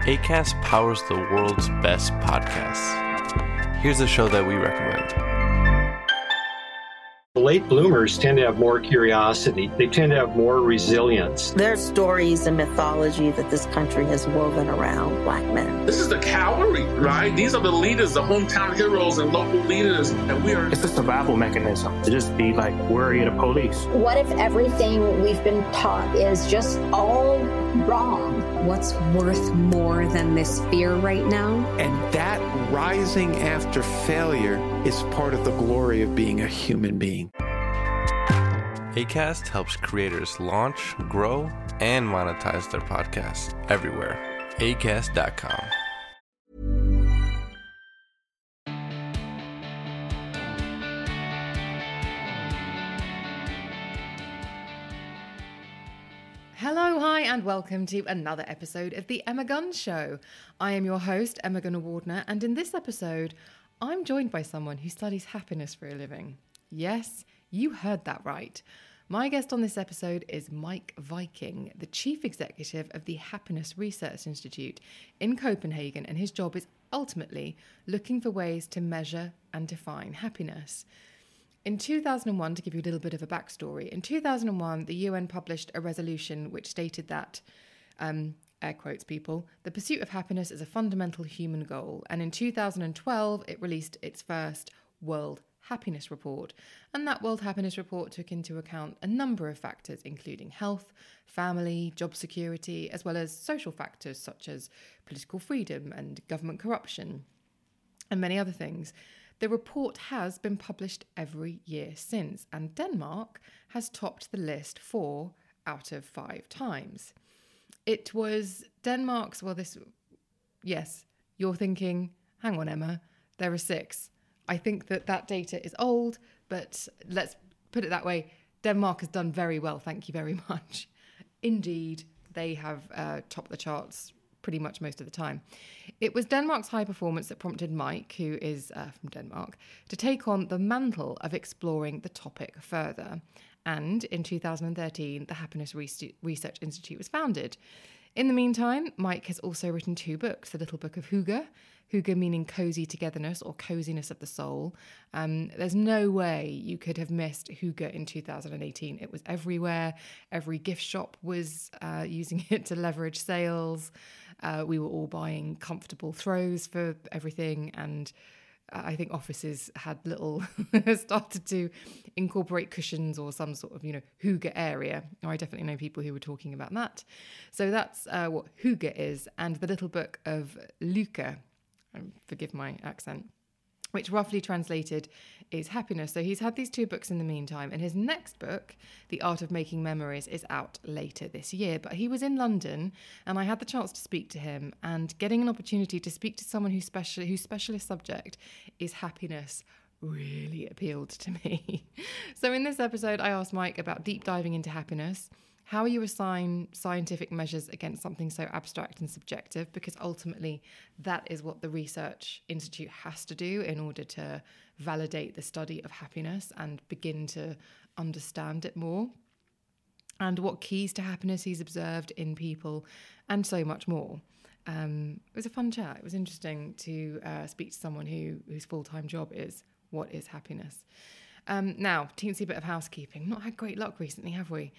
Acast powers the world's best podcasts. Here's a show that we recommend. The late bloomers tend to have more curiosity. They tend to have more resilience. There's stories and mythology that this country has woven around Black men. This is the cavalry, right? These are the leaders, the hometown heroes and local leaders. And we are... It's a survival mechanism to just be like worry of the police. What if everything we've been taught is just all wrong? What's worth more than this fear right now? And that rising after failure is part of the glory of being a human being. Acast helps creators launch, grow, and monetize their podcasts everywhere. Acast.com. Hello, hi, and welcome to another episode of The Emma Gunn Show. I am your host, Emma Gunn-Wardner, and in this episode, I'm joined by someone who studies happiness for a living. Yes, you heard that right. My guest on this episode is Mike Viking, the Chief Executive of the Happiness Research Institute in Copenhagen, and his job is ultimately looking for ways to measure and define happiness. In 2001, to give you a little bit of a backstory, in 2001, the UN published a resolution which stated that, air quotes people, the pursuit of happiness is a fundamental human goal. And in 2012, it released its first World Happiness Report. And that World Happiness Report took into account a number of factors, including health, family, job security, as well as social factors such as political freedom and government corruption, and many other things. The report has been published every year since, and Denmark has topped the list 4 out of 5 times. It was Denmark's, yes, you're thinking, hang on, Emma, there are 6. I think that data is old, but let's put it that way. Denmark has done very well, thank you very much. Indeed, they have topped the charts pretty much most of the time. It was Denmark's high performance that prompted Mike, who is from Denmark, to take on the mantle of exploring the topic further. And in 2013, the Happiness Research Institute was founded. In the meantime, Mike has also written 2 books, The Little Book of Hygge, Hygge meaning cozy togetherness or coziness of the soul. There's no way you could have missed Hygge in 2018. It was everywhere. Every gift shop was using it to leverage sales. We were all buying comfortable throws for everything, and I think offices had started to incorporate cushions or some sort of, Hygge area. Or I definitely know people who were talking about that. So that's what Hygge is, and The Little Book of Lykke, forgive my accent, which roughly translated is happiness. So he's had these 2 books in the meantime, and his next book, The Art of Making Memories, is out later this year. But he was in London, and I had the chance to speak to him, and getting an opportunity to speak to someone whose specialist subject is happiness really appealed to me. So in this episode, I asked Mike about deep diving into happiness, how you assign scientific measures against something so abstract and subjective, because ultimately that is what the Research Institute has to do in order to validate the study of happiness and begin to understand it more, and what keys to happiness he's observed in people, and so much more. It was a fun chat. It was interesting to speak to someone whose full-time job is what is happiness. Now, teensy bit of housekeeping. Not had great luck recently, have we?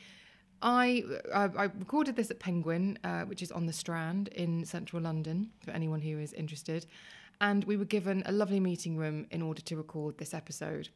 I recorded this at Penguin, which is on the Strand in central London, for anyone who is interested. And we were given a lovely meeting room in order to record this episode.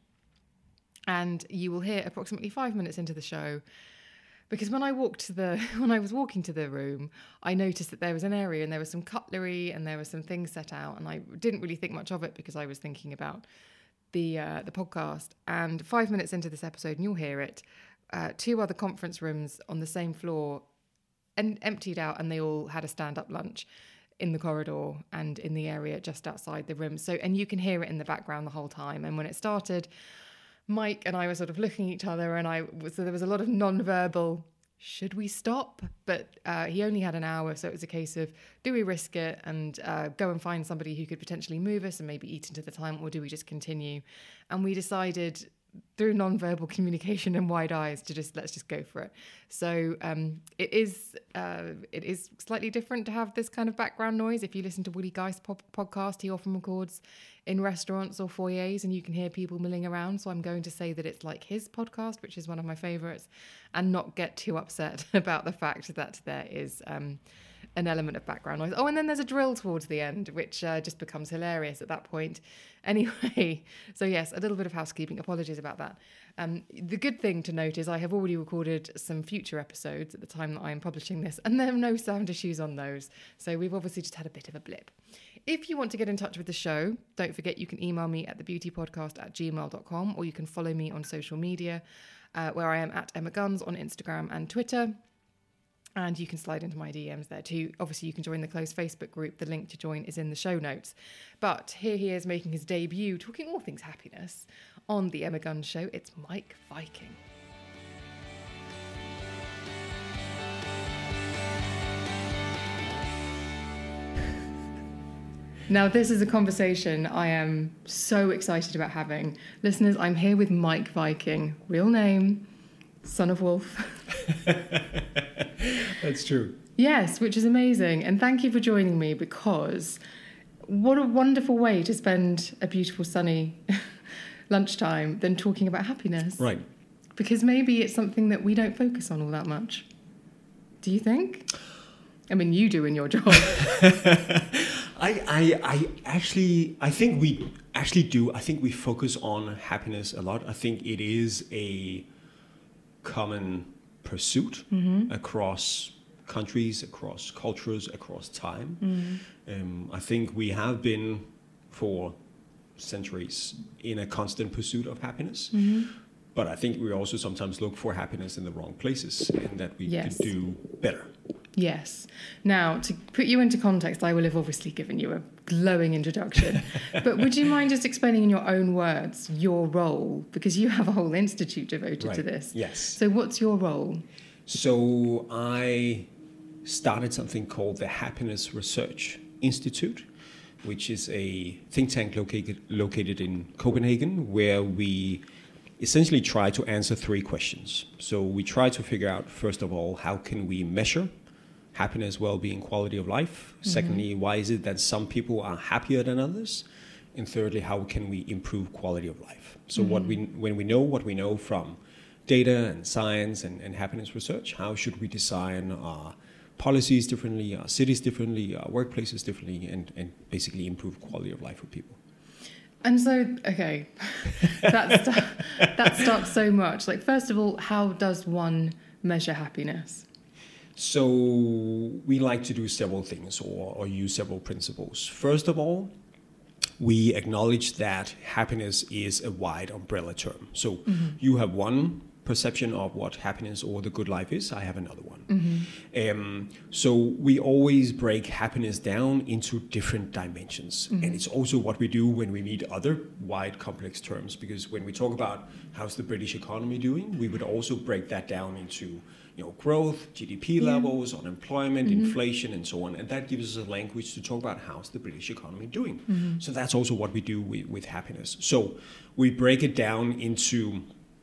And you will hear approximately 5 minutes into the show, because when I was walking to the room, I noticed that there was an area and there was some cutlery and there were some things set out, and I didn't really think much of it because I was thinking about the podcast. And 5 minutes into this episode, and you'll hear it, 2 other conference rooms on the same floor and emptied out, and they all had a stand-up lunch in the corridor and in the area just outside the room. So, and you can hear it in the background the whole time. And when it started, Mike and I were sort of looking at each other, and so there was a lot of non-verbal, should we stop? But he only had an hour, so it was a case of, do we risk it and go and find somebody who could potentially move us and maybe eat into the time, or do we just continue? And we decided through non-verbal communication and wide eyes to let's just go for it. So it is slightly different to have this kind of background noise. If you listen to Willie Geist podcast, he often records in restaurants or foyers and you can hear people milling around. So I'm going to say that it's like his podcast, which is one of my favorites, and not get too upset about the fact that there is an element of background noise. Oh, and then there's a drill towards the end, which just becomes hilarious at that point. Anyway, so yes, a little bit of housekeeping. Apologies about that. The good thing to note is I have already recorded some future episodes at the time that I am publishing this, and there are no sound issues on those. So we've obviously just had a bit of a blip. If you want to get in touch with the show, don't forget you can email me at thebeautypodcast@gmail.com, or you can follow me on social media, where I am at Emma Guns on Instagram and Twitter. And you can slide into my DMs there too. Obviously, you can join the closed Facebook group. The link to join is in the show notes. But here he is making his debut, talking all things happiness on The Emma Guns Show. It's Mike Viking. Now, this is a conversation I am so excited about having. Listeners, I'm here with Mike Viking, real name, son of Wolf. That's true. Yes, which is amazing. And thank you for joining me, because what a wonderful way to spend a beautiful sunny lunchtime than talking about happiness. Right. Because maybe it's something that we don't focus on all that much. Do you think? I mean, you do in your job. I think we actually do. I think we focus on happiness a lot. I think it is a common pursuit across countries, across cultures, across time. I think we have been for centuries in a constant pursuit of happiness. But I think we also sometimes look for happiness in the wrong places, and that we could do better. Yes. Now, to put you into context, I will have obviously given you a glowing introduction. But would you mind just explaining in your own words your role? Because you have a whole institute devoted to this. Yes. So what's your role? So I started something called the Happiness Research Institute, which is a think tank located in Copenhagen, where we essentially try to answer three questions. So we try to figure out, first of all, how can we measure happiness, well-being, quality of life? Secondly, why is it that some people are happier than others? And thirdly, how can we improve quality of life? So when we know what we know from data and science and happiness research, how should we design our policies differently, our cities differently, our workplaces differently, and basically improve quality of life for people? And so, okay, that starts so much. Like, first of all, how does one measure happiness? So we like to do several things or use several principles. First of all, we acknowledge that happiness is a wide umbrella term. So you have one perception of what happiness or the good life is. I have another one. So we always break happiness down into different dimensions. And it's also what we do when we meet other wide, complex terms. Because when we talk about how's the British economy doing, we would also break that down into growth, GDP levels, unemployment, inflation, and so on. And that gives us a language to talk about how's the British economy doing. So that's also what we do with happiness. So we break it down into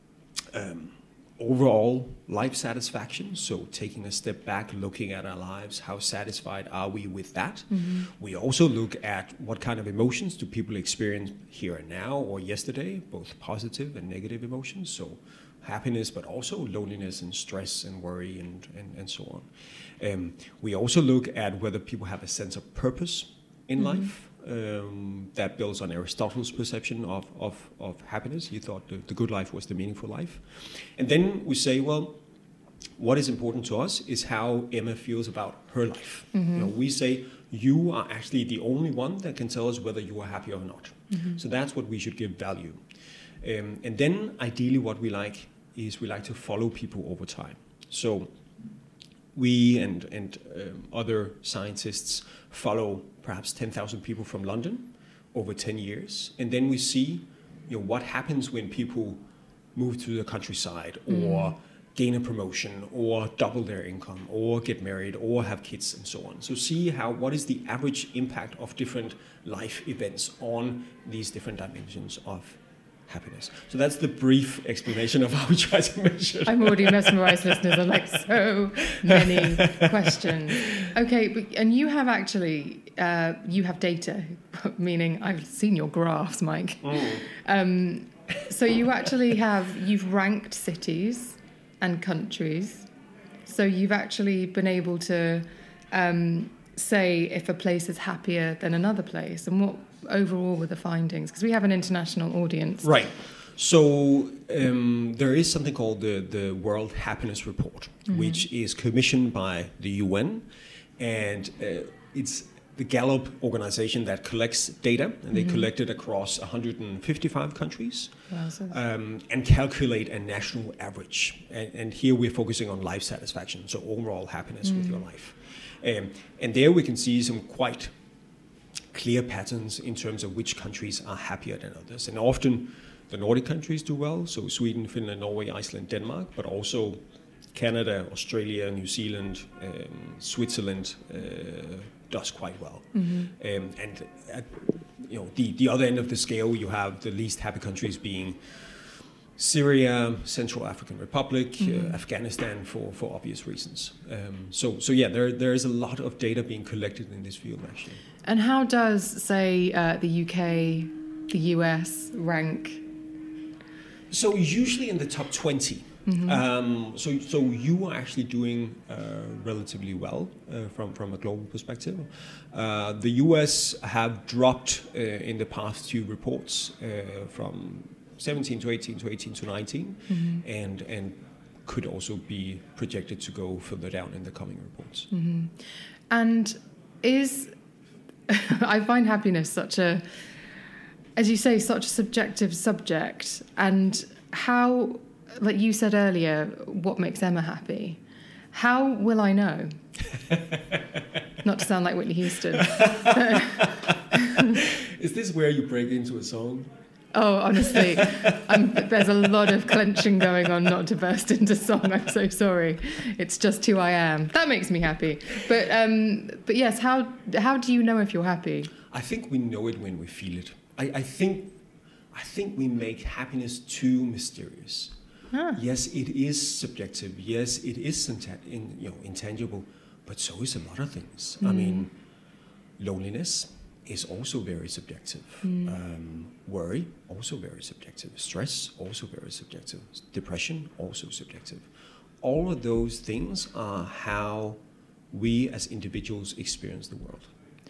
overall life satisfaction. So taking a step back, looking at our lives, how satisfied are we with that? We also look at what kind of emotions do people experience here and now or yesterday, both positive and negative emotions. So happiness, but also loneliness and stress and worry and so on. We also look at whether people have a sense of purpose in life. That builds on Aristotle's perception of happiness. He thought the good life was the meaningful life. And then we say, well, what is important to us is how Emma feels about her life. We say, you are actually the only one that can tell us whether you are happy or not. So that's what we should give value. And then ideally what we like is we like to follow people over time. So we and other scientists follow perhaps 10,000 people from London over 10 years. And then we see what happens when people move to the countryside or gain a promotion or double their income or get married or have kids and so on. So see what is the average impact of different life events on these different dimensions of happiness. So that's the brief explanation of how we try to measure. I'm already mesmerized, listeners. I'm like, so many questions. Okay, and you have actually, you have data, meaning I've seen your graphs, Mike. So you actually you've ranked cities and countries. So you've actually been able to say if a place is happier than another place, and what overall were the findings? Because we have an international audience. Right. So there is something called the World Happiness Report, which is commissioned by the UN, and it's the Gallup organization that collects data, and they collect it across 155 countries. Wow, so and calculate a national average. And here we're focusing on life satisfaction, so overall happiness with your life. And there we can see some quite clear patterns in terms of which countries are happier than others. And often the Nordic countries do well, so Sweden, Finland, Norway, Iceland, Denmark, but also Canada, Australia, New Zealand, Switzerland does quite well. And at the other end of the scale, you have the least happy countries being Syria, Central African Republic, Afghanistan for obvious reasons. So yeah, there is a lot of data being collected in this field actually. And how does, say, the UK, the US rank? So usually in the top 20. So you are actually doing relatively well from a global perspective. The US have dropped in the past few reports from 17 to 18 to 18 to 19, and could also be projected to go further down in the coming reports. And I find happiness such a, as you say, such a subjective subject. And how, like you said earlier, what makes Emma happy? How will I know? Not to sound like Whitney Houston. Is this where you break into a song? Oh, honestly, there's a lot of clenching going on not to burst into song. I'm so sorry. It's just who I am. That makes me happy. But yes, how do you know if you're happy? I think we know it when we feel it. I think we make happiness too mysterious. Yes, it is subjective. Yes, it is intangible, but so is a lot of things. I mean, loneliness is also very subjective. Worry, also very subjective. Stress, also very subjective. Depression, also subjective. All of those things are how we as individuals experience the world.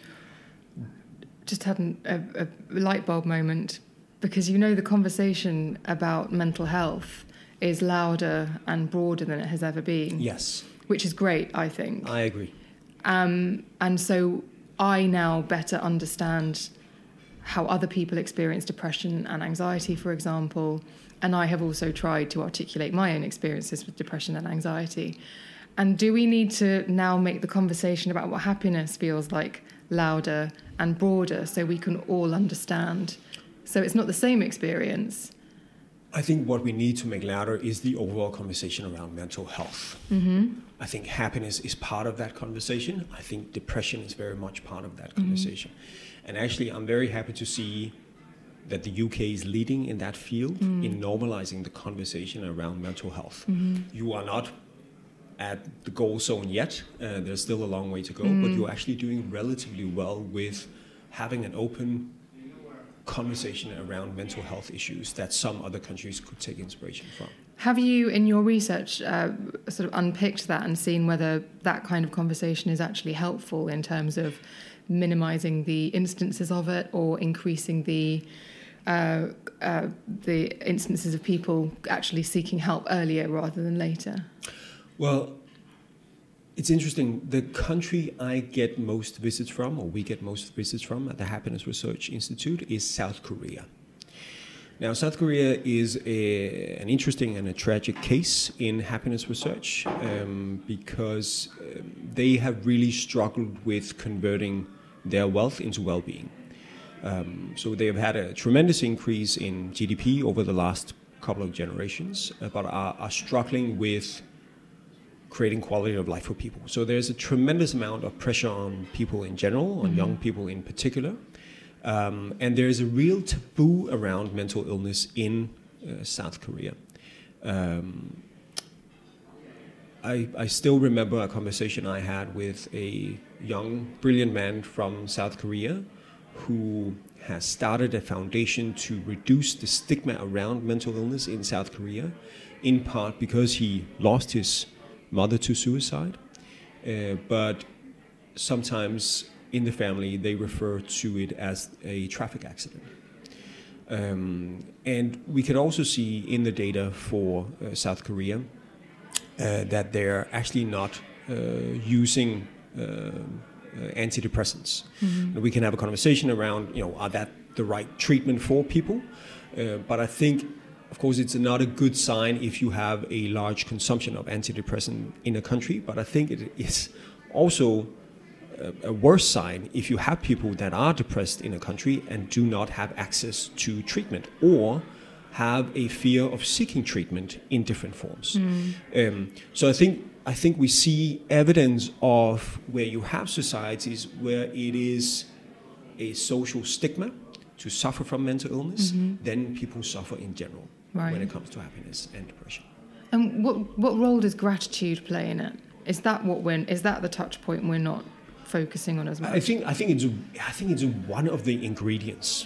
Just had a light bulb moment, because the conversation about mental health is louder and broader than it has ever been. Yes. Which is great, I think. I agree. And so I now better understand how other people experience depression and anxiety, for example. And I have also tried to articulate my own experiences with depression and anxiety. And do we need to now make the conversation about what happiness feels like louder and broader so we can all understand? So it's not the same experience. I think what we need to make louder is the overall conversation around mental health. I think happiness is part of that conversation. I think depression is very much part of that conversation. And actually, I'm very happy to see that the UK is leading in that field in normalizing the conversation around mental health. You are not at the goal zone yet. There's still a long way to go, but you're actually doing relatively well with having an open conversation around mental health issues that some other countries could take inspiration from. Have you, in your research, sort of unpicked that and seen whether that kind of conversation is actually helpful in terms of minimizing the instances of it or increasing the instances of people actually seeking help earlier rather than later? Well, it's interesting. The country I get most visits from, or we get most visits from at the Happiness Research Institute, is South Korea. Now, South Korea is an interesting and a tragic case in happiness research because they have really struggled with converting their wealth into well-being. So they have had a tremendous increase in GDP over the last couple of generations, but are struggling with creating quality of life for people. So there's a tremendous amount of pressure on people in general, on young people in particular, And there is a real taboo around mental illness in South Korea. I still remember a conversation I had with a young, brilliant man from South Korea who has started a foundation to reduce the stigma around mental illness in South Korea, in part because he lost his mother to suicide. But sometimes in the family, they refer to it as a traffic accident. And we can also see in the data for South Korea that they're actually not using antidepressants. Mm-hmm. We can have a conversation around, are that the right treatment for people? But I think, of course, it's not a good sign if you have a large consumption of antidepressant in a country. But I think it is also a worse sign if you have people that are depressed in a country and do not have access to treatment, or have a fear of seeking treatment in different forms. So I think we see evidence of where you have societies where it is a social stigma to suffer from mental illness, then people suffer in general when it comes to happiness and depression. And what role does gratitude play in it? Is that the touch point we're not focusing on as much? I think it's one of the ingredients.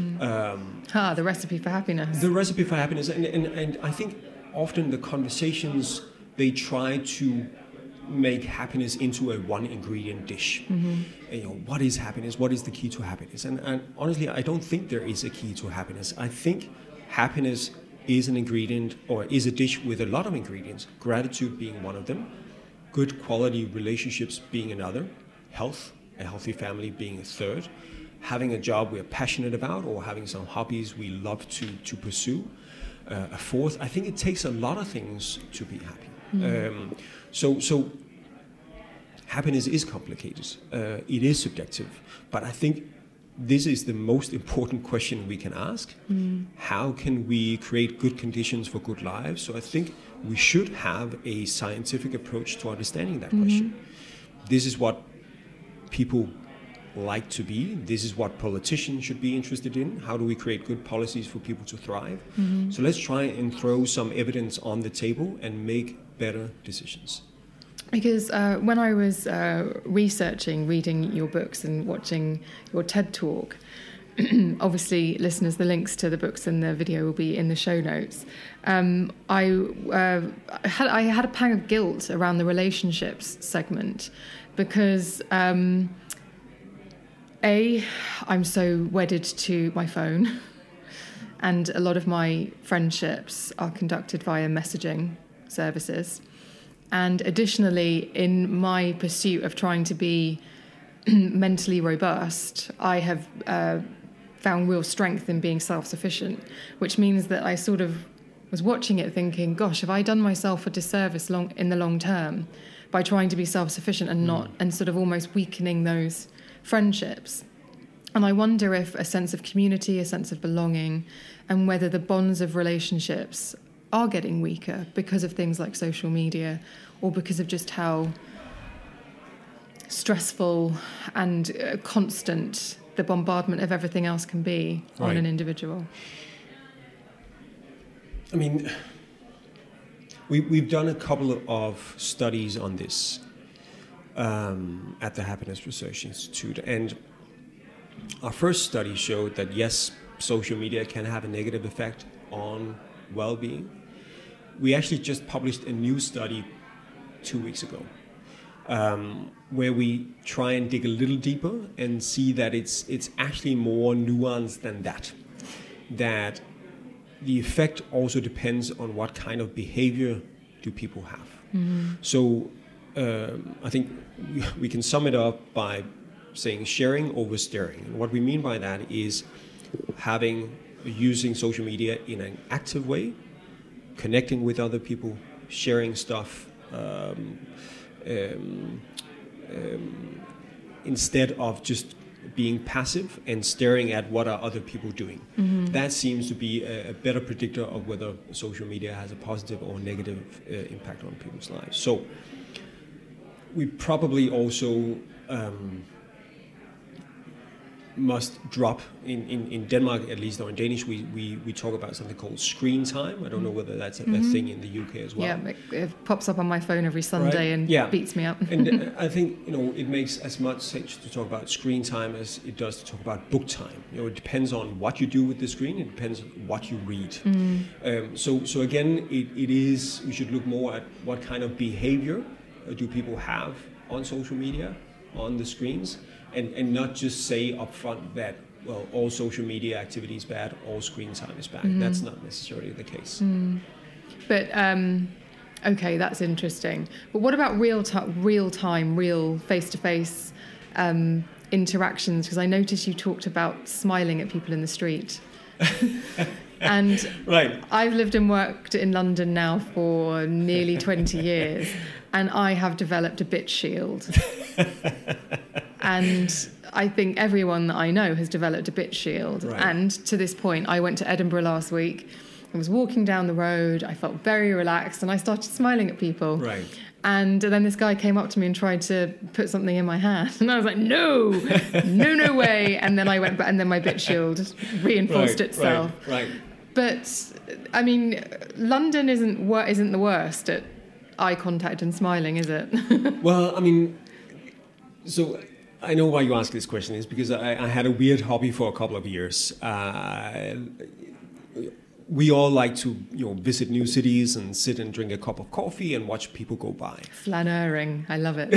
The recipe for happiness. The recipe for happiness, and I think often the conversations, they try to make happiness into a one ingredient dish. What is happiness? What is the key to happiness? And honestly, I don't think there is a key to happiness. I think happiness is an ingredient, or is a dish with a lot of ingredients. Gratitude being one of them, good quality relationships being another, health, a healthy family being a third, having a job we're passionate about, or having some hobbies we love to pursue, a fourth. I think it takes a lot of things to be happy. So happiness is complicated. It is subjective, but I think this is the most important question we can ask. How can we create good conditions for good lives? So I think we should have a scientific approach to understanding that question. This is what people like to be. This is what politicians should be interested in. How do we create good policies for people to thrive? So let's try and throw some evidence on the table and make better decisions. Because when I was reading your books and watching your TED Talk, obviously, listeners, the links to the books and the video will be in the show notes. I had a pang of guilt around the relationships segment because, I'm so wedded to my phone, and a lot of my friendships are conducted via messaging services. And additionally, in my pursuit of trying to be mentally robust, I have found real strength in being self-sufficient, which means that I sort of was watching it thinking, gosh, have I done myself a disservice in the long term by trying to be self-sufficient and sort of almost weakening those friendships? And I wonder if a sense of community, a sense of belonging, and whether the bonds of relationships are getting weaker because of things like social media, or because of just how stressful and constant the bombardment of everything else can be on an individual. I mean, we've done a couple of studies on this at the Happiness Research Institute, and our first study showed that yes, social media can have a negative effect on well-being. We actually just published a new study 2 weeks ago, where we try and dig a little deeper and see that it's actually more nuanced than that. That the effect also depends on what kind of behavior do people have. So I think we can sum it up by saying sharing over staring. And what we mean by that is using social media in an active way, connecting with other people, sharing stuff, instead of just being passive and staring at what are other people doing. That seems to be a better predictor of whether social media has a positive or negative impact on people's lives. So must drop. In Denmark, at least, or in Danish, we talk about something called screen time. I don't know whether that's a thing in the UK as well. Yeah, it pops up on my phone every Sunday and beats me up. And I think, it makes as much sense to talk about screen time as it does to talk about book time. It depends on what you do with the screen. It depends on what you read. So again, it is, we should look more at what kind of behavior do people have on social media, on the screens, and not just say upfront that, well, all social media activity is bad, all screen time is bad. That's not necessarily the case. But, okay, that's interesting. But what about real face-to-face interactions? Because I noticed you talked about smiling at people in the street. And I've lived and worked in London now for nearly 20 years, and I have developed a bit shield. And I think everyone that I know has developed a bit shield. Right. And to this point, I went to Edinburgh last week. I was walking down the road. I felt very relaxed, and I started smiling at people. Right. And then this guy came up to me and tried to put something in my hand, and I was like, "No way!" And then I went back, and then my bit shield reinforced itself. Right. But I mean, London isn't the worst at eye contact and smiling, is it? Well, I mean, so I know why you ask this question is because I had a weird hobby for a couple of years. We all like to, visit new cities and sit and drink a cup of coffee and watch people go by. Flaneuring, I love it.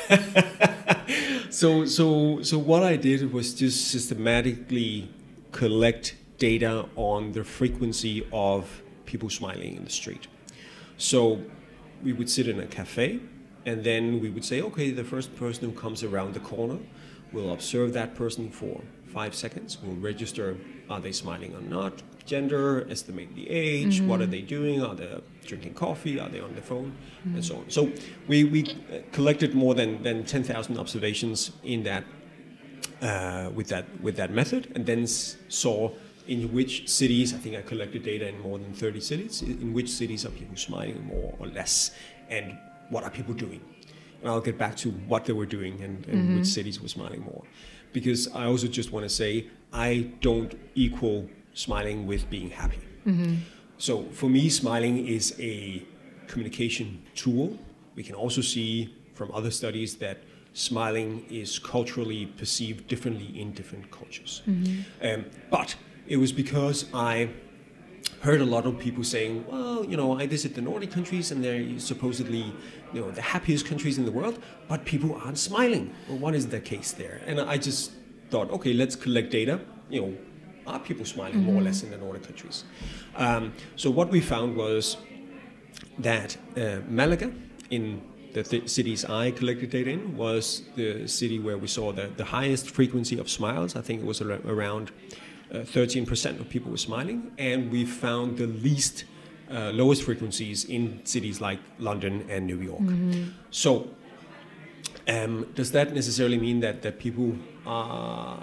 So what I did was just systematically collect data on the frequency of people smiling in the street. So we would sit in a cafe, and then we would say, okay, the first person who comes around the corner, we'll observe that person for 5 seconds. We'll register, are they smiling or not? Gender, estimate the age, what are they doing? Are they drinking coffee? Are they on the phone? And so on. So we collected more than 10,000 observations in that with that method, and then saw in which cities, I think I collected data in more than 30 cities, in which cities are people smiling more or less, and what are people doing? And I'll get back to what they were doing and which cities were smiling more. Because I also just want to say, I don't equal smiling with being happy. So for me, smiling is a communication tool. We can also see from other studies that smiling is culturally perceived differently in different cultures. But it was because I heard a lot of people saying, well, I visit the Nordic countries and they're supposedly, the happiest countries in the world, but people aren't smiling. Well, what is the case there? And I just thought, okay, let's collect data. Are people smiling more or less in the Nordic countries? So what we found was that Malaga, in the cities I collected data in, was the city where we saw the highest frequency of smiles. I think it was around 13% of people were smiling, and we found the lowest frequencies in cities like London and New York. So does that necessarily mean that people are...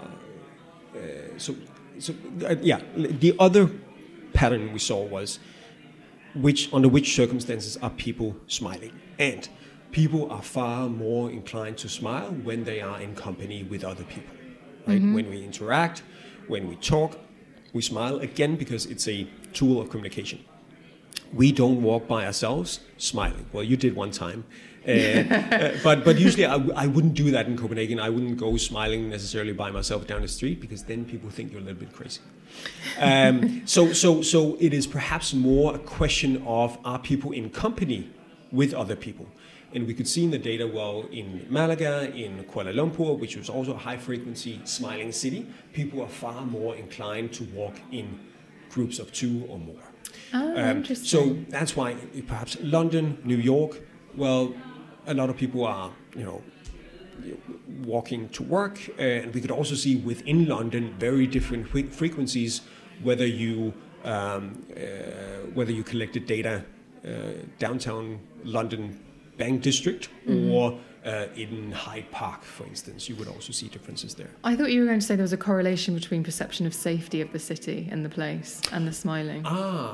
the other pattern we saw was under which circumstances are people smiling. And people are far more inclined to smile when they are in company with other people. Right? When we interact, when we talk, we smile again because it's a tool of communication. We don't walk by ourselves smiling. Well, you did one time. But usually I wouldn't do that in Copenhagen. I wouldn't go smiling necessarily by myself down the street because then people think you're a little bit crazy. So it is perhaps more a question of, are people in company with other people? And we could see in the data, well, in Malaga, in Kuala Lumpur, which was also a high-frequency smiling city, people are far more inclined to walk in groups of 2 or more. Interesting. So that's why perhaps London, New York, well, a lot of people are, walking to work, and we could also see within London very different frequencies. Whether you collected data downtown London Bank District or in Hyde Park, for instance, you would also see differences there. I thought you were going to say there was a correlation between perception of safety of the city and the place and the smiling.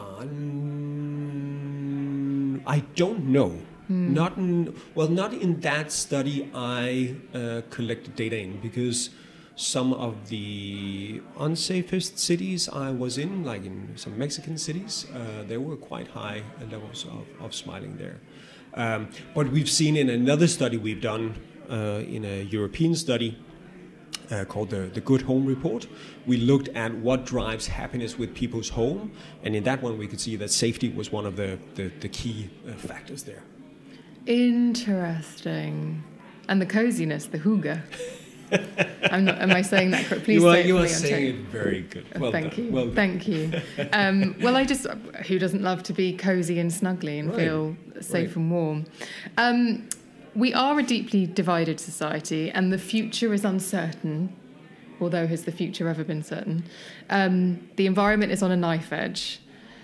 I don't know. Not in that study I collected data in, because some of the unsafest cities I was in, like in some Mexican cities, there were quite high levels of smiling there. But we've seen in another study we've done, in a European study called the Good Home Report, we looked at what drives happiness with people's home, and in that one we could see that safety was one of the key factors there. Interesting. And the coziness, the hygge. Am I saying that correctly? Please you are saying it very good. Well Thank done. you. Well done. Thank you. Who doesn't love to be cozy and snuggly and feel safe and warm? We are a deeply divided society, and the future is uncertain. Although has the future ever been certain? The environment is on a knife edge.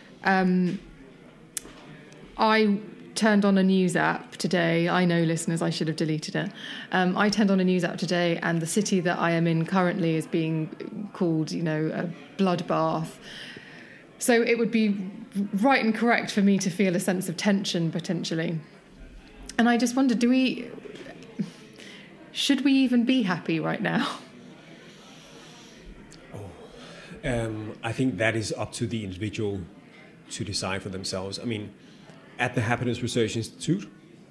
I turned on a news app today. I know, listeners, I should have deleted it. I turned on a news app today, and the city that I am in currently is being called, a bloodbath. So it would be right and correct for me to feel a sense of tension, potentially. And I just wonder, should we even be happy right now? I think that is up to the individual to decide for themselves. I mean, at the Happiness Research Institute,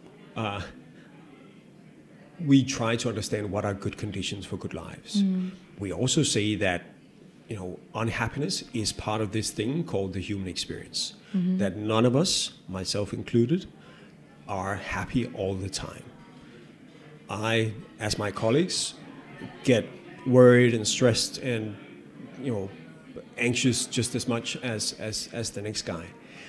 we try to understand what are good conditions for good lives. We also say that, unhappiness is part of this thing called the human experience. That none of us, myself included, are happy all the time. I, as my colleagues, get worried and stressed and, anxious just as much as the next guy.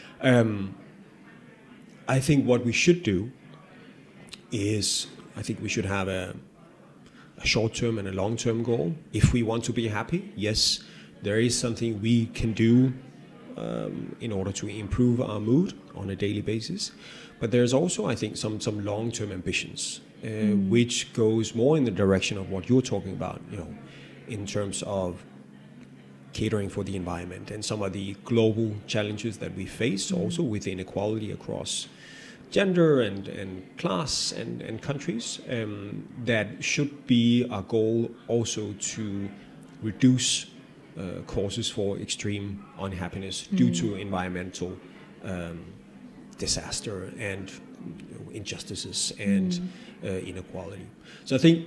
I think what we should do is, I think we should have a short-term and a long-term goal. If we want to be happy, yes, there is something we can do in order to improve our mood on a daily basis. But there's also, I think, some long-term ambitions, which goes more in the direction of what you're talking about, in terms of catering for the environment and some of the global challenges that we face, also with inequality across gender and class and countries. That should be our goal, also to reduce causes for extreme unhappiness due to environmental disaster and injustices and inequality. So I think,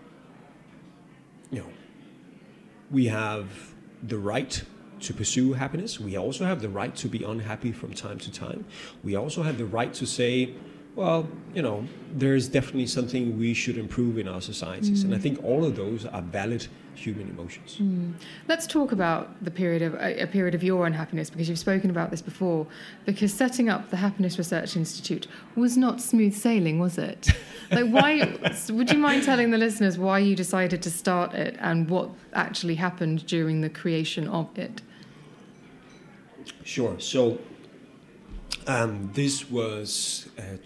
we have the right to pursue happiness. We also have the right to be unhappy from time to time. We also have the right to say, well, there is definitely something we should improve in our societies. And I think all of those are valid human emotions. Let's talk about a period of your unhappiness, because you've spoken about this before. Because setting up the Happiness Research Institute was not smooth sailing, was it? Why? Would you mind telling the listeners why you decided to start it and what actually happened during the creation of it? Sure. So this was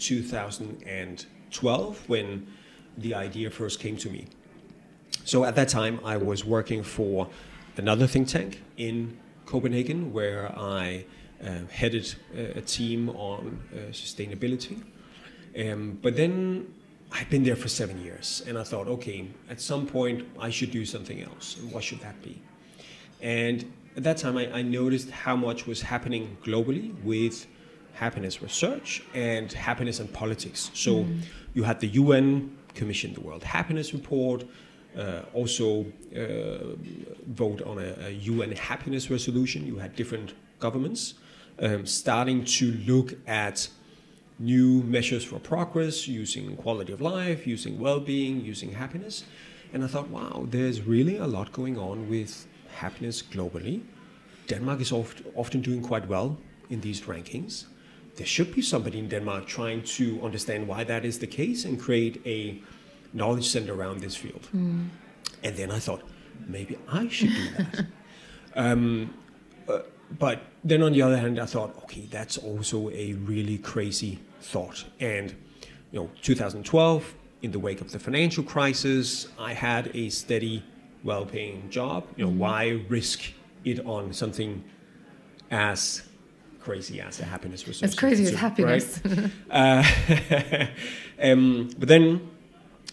2012 when the idea first came to me. So at that time, I was working for another think tank in Copenhagen, where I headed a team on sustainability. But then I'd been there for 7 years, and I thought, okay, at some point I should do something else. And what should that be? And at that time, I noticed how much was happening globally with happiness research and happiness and politics. So you had the UN commission the World Happiness Report, also vote on a UN happiness resolution. You had different governments starting to look at new measures for progress, using quality of life, using well-being, using happiness. And I thought, wow, there's really a lot going on with happiness globally. Denmark is often doing quite well in these rankings. There should be somebody in Denmark trying to understand why that is the case and create a knowledge center around this field. And then I thought, maybe I should do that. But then on the other hand, I thought, okay, that's also a really crazy thought. And 2012, in the wake of the financial crisis, I had a steady, well-paying job. Why risk it on something as crazy as a happiness research? As crazy as happiness. Right? But then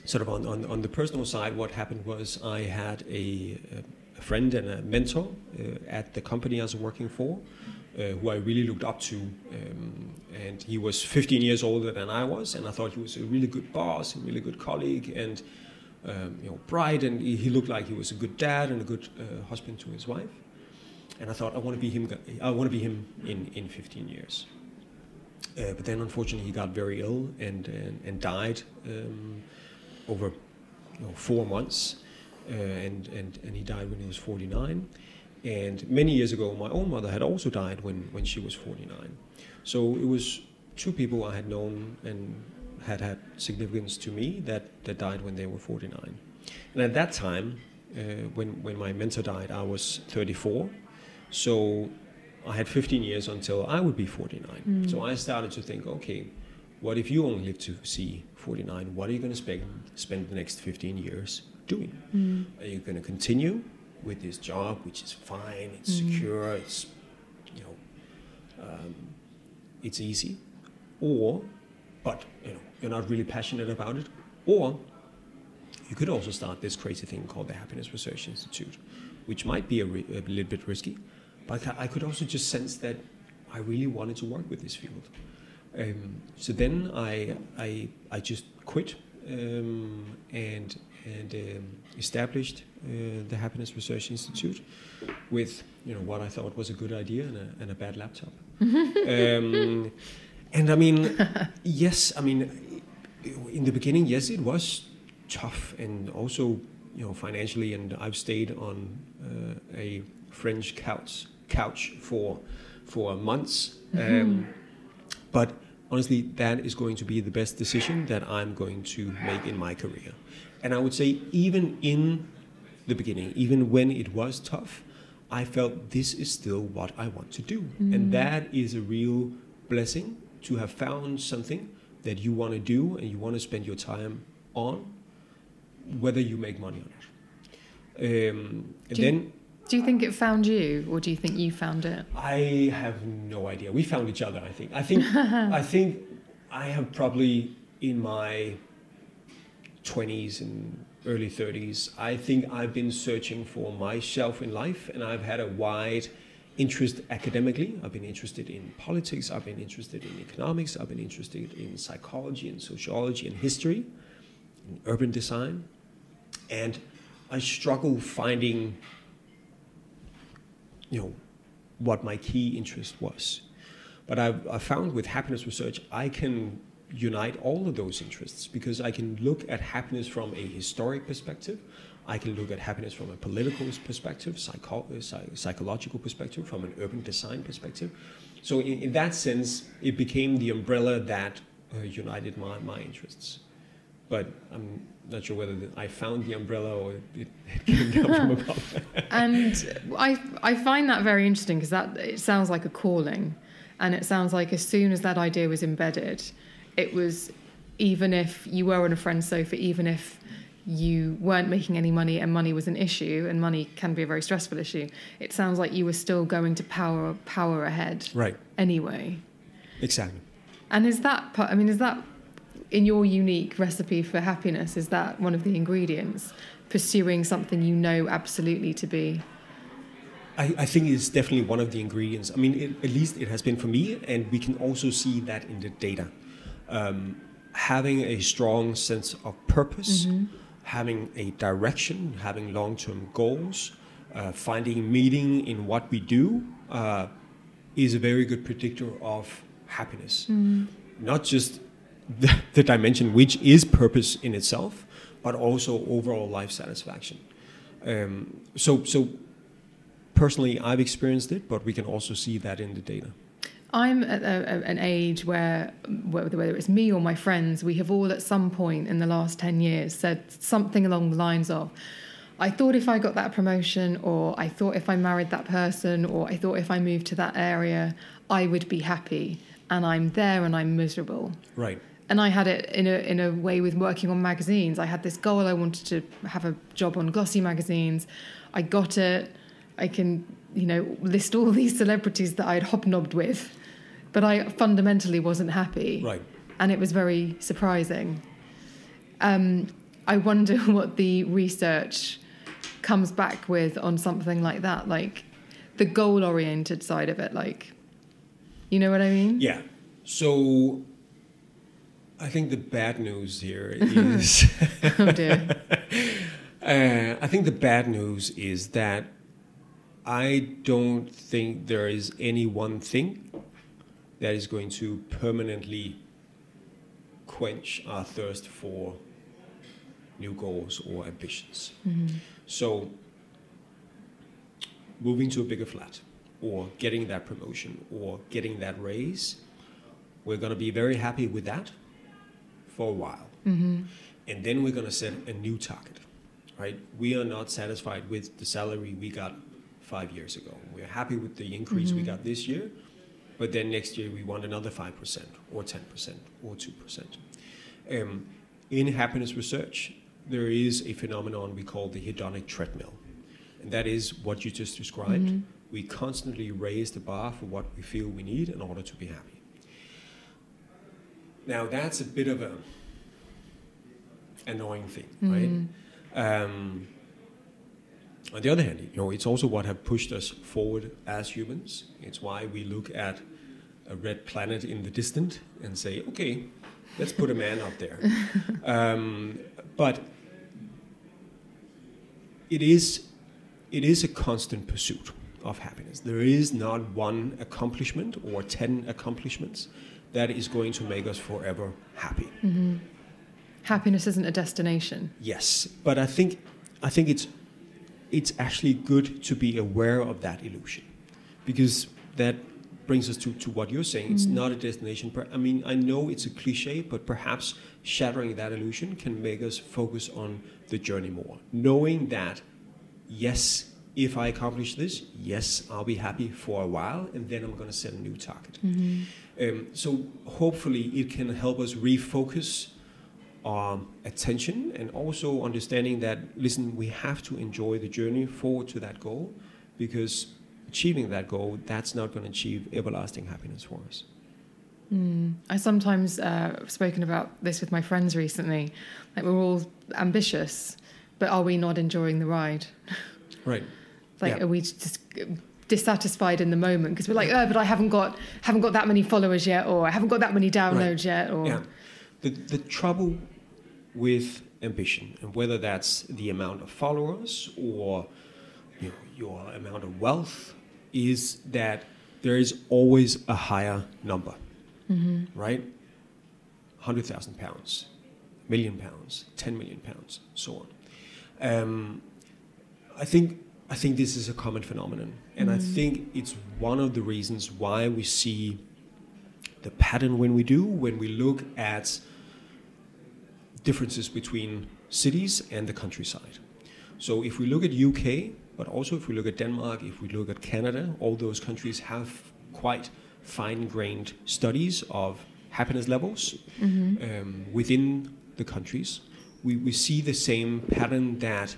sort of on the personal side, what happened was I had a friend and a mentor at the company I was working for, who I really looked up to, and he was 15 years older than I was, and I thought he was a really good boss, a really good colleague, and bright, and he looked like he was a good dad and a good husband to his wife. And I thought I want to be him. I want to be him in 15 years. But then, unfortunately, he got very ill and died over 4 months, and he died when he was 49. And many years ago, my own mother had also died when she was 49. So it was two people I had known and had significance to me that died when they were 49. And at that time, when my mentor died, I was 34. So I had 15 years until I would be 49. So I started to think, okay, what if you only live to see 49? What are you going to spend the next 15 years doing? Are you going to continue with this job, which is fine, it's secure, it's it's easy, but you're not really passionate about it, or you could also start this crazy thing called the Happiness Research Institute, which might be a little bit risky, but I could also just sense that I really wanted to work with this field. So then I just quit and established the Happiness Research Institute with what I thought was a good idea and a bad laptop. And I mean, yes, I mean, in the beginning, yes, it was tough, and also financially. And I've stayed on a French couch for months. But honestly, that is going to be the best decision that I'm going to make in my career. And I would say, even in the beginning, even when it was tough, I felt this is still what I want to do. And that is a real blessing, to have found something that you want to do and you want to spend your time on, whether you make money or not. Do you think it found you, or do you think you found it? I have no idea. We found each other, I think. I think I have probably, in my 20s and early 30s, I think I've been searching for myself in life, and I've had a wide interest academically. I've been interested in politics, I've been interested in economics, I've been interested in psychology and sociology and history, and urban design. And I struggle finding what my key interest was. But I found with happiness research, I can unite all of those interests, because I can look at happiness from a historic perspective. I can look at happiness from a political perspective, psychological perspective, from an urban design perspective. So in that sense, it became the umbrella that united my interests. But I'm not sure whether I found the umbrella or it came down from above. And I find that very interesting, because it sounds like a calling. And it sounds like as soon as that idea was embedded, it was, even if you were on a friend's sofa, even if you weren't making any money and money was an issue, and money can be a very stressful issue, it sounds like you were still going to power ahead. Right. Anyway. Exactly. And is that in your unique recipe for happiness, is that one of the ingredients, pursuing something absolutely to be? I think it's definitely one of the ingredients. I mean, at least it has been for me, and we can also see that in the data. Having a strong sense of purpose, having a direction, having long-term goals, finding meaning in what we do is a very good predictor of happiness. Not just the dimension, which is purpose in itself, but also overall life satisfaction. So personally, I've experienced it, but we can also see that in the data. I'm at an age where, whether it's me or my friends, we have all at some point in the last 10 years said something along the lines of, I thought if I got that promotion, or I thought if I married that person, or I thought if I moved to that area, I would be happy. And I'm there and I'm miserable. Right. And I had it in a way with working on magazines. I had this goal. I wanted to have a job on glossy magazines. I got it. I can, list all these celebrities that I'd hobnobbed with, but I fundamentally wasn't happy. Right. And it was very surprising. I wonder what the research comes back with on something like that, like the goal-oriented side of it, like, you know what I mean? Yeah. So I think the bad news here is... Oh dear. I think the bad news is that I don't think there is any one thing that is going to permanently quench our thirst for new goals or ambitions. Mm-hmm. So moving to a bigger flat or getting that promotion or getting that raise, we're going to be very happy with that for a while. Mm-hmm. And then we're going to set a new target, right? We are not satisfied with the salary we got 5 years ago. We're happy with the increase we got this year, but then next year we want another 5% or 10% or 2%. In happiness research, there is a phenomenon we call the hedonic treadmill. And that is what you just described. Mm-hmm. We constantly raise the bar for what we feel we need in order to be happy. Now that's a bit of a annoying thing, right? On the other hand, it's also what have pushed us forward as humans. It's why we look at a red planet in the distance and say, okay, let's put a man up there. But it is a constant pursuit of happiness. There is not one accomplishment or 10 accomplishments that is going to make us forever happy. Mm-hmm. Happiness isn't a destination. Yes, but I think it's actually good to be aware of that illusion, because that brings us to what you're saying. It's not a destination. I mean, I know it's a cliche, but perhaps shattering that illusion can make us focus on the journey more. Knowing that, yes, if I accomplish this, yes, I'll be happy for a while, and then I'm going to set a new target. So hopefully it can help us refocus our attention, and also understanding that, listen, we have to enjoy the journey forward to that goal, because achieving that goal, that's not going to achieve everlasting happiness for us. I sometimes have spoken about this with my friends recently. Like, we're all ambitious, but are we not enjoying the ride? Right. Like, are we just dissatisfied in the moment because we're like, oh, but I haven't got that many followers yet, or I haven't got that many downloads yet, or the trouble with ambition, and whether that's the amount of followers or your amount of wealth, is that there is always a higher number, right? 100,000 pounds, £1 million, £10 million, so on. I think this is a common phenomenon, and I think it's one of the reasons why we see the pattern when we look at differences between cities and the countryside. So if we look at UK, but also if we look at Denmark, if we look at Canada, all those countries have quite fine-grained studies of happiness levels within the countries. We see the same pattern, that